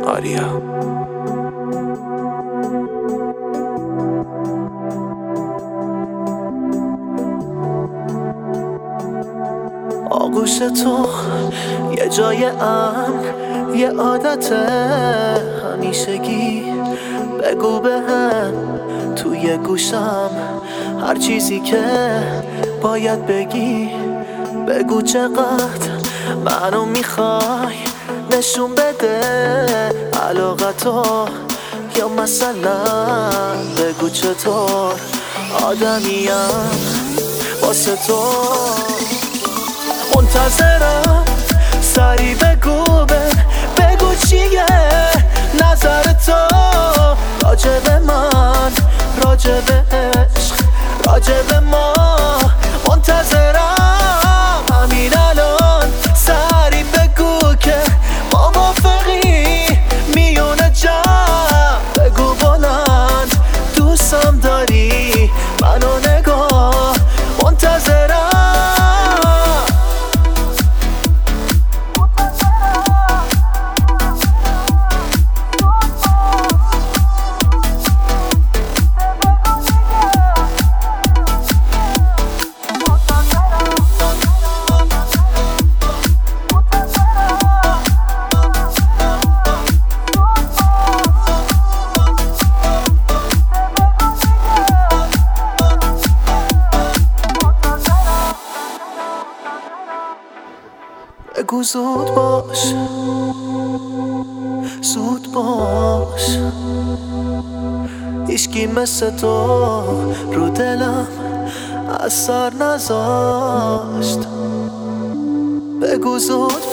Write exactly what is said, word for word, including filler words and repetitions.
آریا. آغوش تو یه جای امن، یه عادت همیشگی. بگو به هم توی گوشم هر چیزی که باید بگی. بگو چقدر منو میخوای، نشون بده علاقتو، یا مثلا بگو چطور آدمیم واسه تو. منتظرم سری بگو بن بگو چیه نظر تو راجب من، راجب عشق، راجب ما. منتظرم همین الان سری بگو که موافقی میون جمع. بگو بلند دوستم داری منو نگاه. منتظرم بگو زود باش، زود باش. هیچکی مثل تو رو دلم اثر نذاشت. بگو زود